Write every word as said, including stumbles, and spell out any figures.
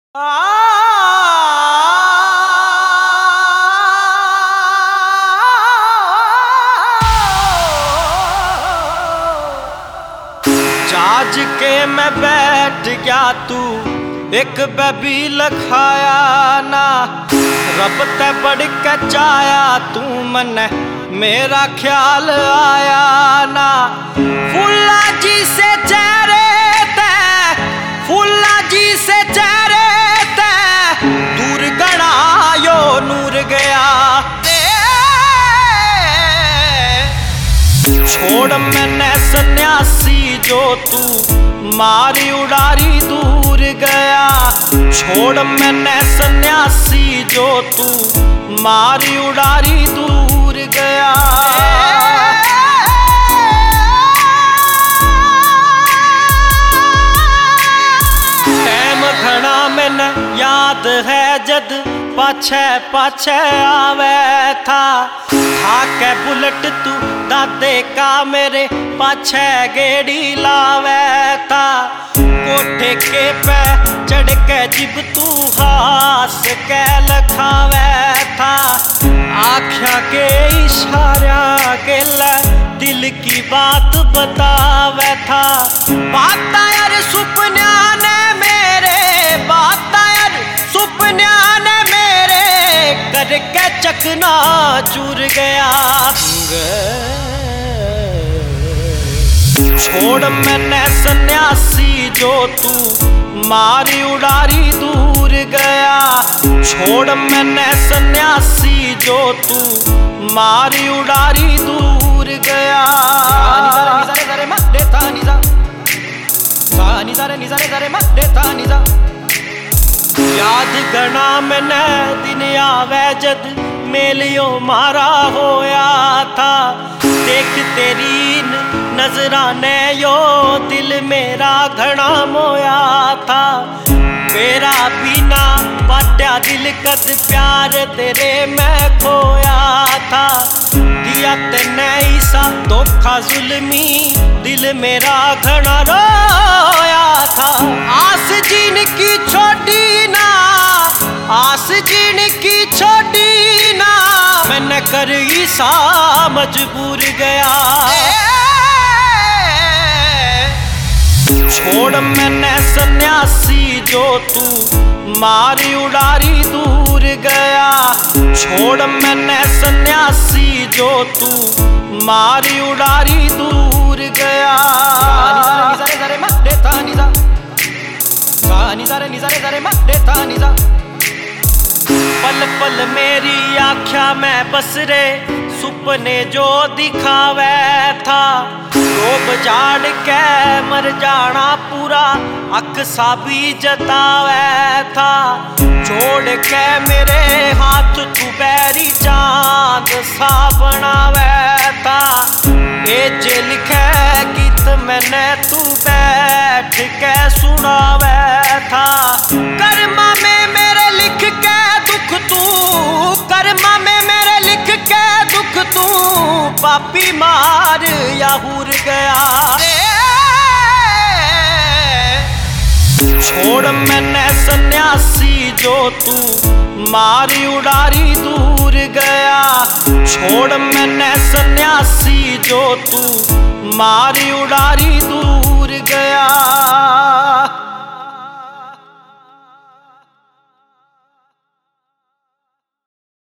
जाज के मैं बैठ गया तू एक बेबी लखाया ना, रब ते बढ़ के चाया तू मने मेरा ख्याल आया ना। फुल्ला जी से चेहरे ते फुल्ला जी से चेहरे ते दूर गड़ा यो नूर गया। छोड़ मैंने सन्यासी जो तू मारी उड़ारी दूर गया। छोड़ मैंने सन्यासी जो तू मारी उड़ारी दूर गया। टाइम घना मैंने याद है जद पाछे पाछे आवे था। हाके बुलेट तू दादे का मेरे पाछे गेड़ी लावे था। कोठे के पे चढ़ के जिब तू हास के लखावे था। आँखियाँ के इशारा के ले दिल की बात बतावे था। बात यार सुपना ने मेरे बात यार सुपना ने मेरे करके चकना चूर गया। छोड़ मैंने सन्यासी जो तू मारी उड़ारी दूर गया। छोड़ मैंने सन्यासी जो तू मारी उड़ारी दूर गया। याद गणा मैंने दिन आवे जद मेलियो मारा होया था। देख तेरी नजरा ने यो दिल मेरा घना मोया था। मेरा बिना बाट्या दिल कद प्यार तेरे मैं खोया था। दिया तेने ईसा धोखा जुल्मी दिल मेरा घना रोया था। आस जीन की छोटी ना आस जीन की छोटी ना मैंने कर ईसा मजबूर गया। छोड़ मैंने सन्यासी जो तू मारी उड़ारी दूर गया। छोड़ मैंने सन्यासी जो तू मारी उड़ारी दूर गया। पल पल मेरी आँखा में बस रे सुपने जो दिखावे था। रोब जाड़ के मर जाना पूरा अख सा भी जतावे था। जोड़ के मेरे हाथ तू बैरी चांद सा बनावे था। ये जे लिखे गीत मैंने तू बैठ के सुनावे था। कर्मा में मेरे लिख के दुख तू कर्मा में मेरे लिख के दुख तू पापी मार या हुर गया। छोड़ मैंने सन्यासी जो तू मारी उड़ारी दूर गया। छोड़ मैंने सन्यासी जो तू मारी उड़ारी दूर गया।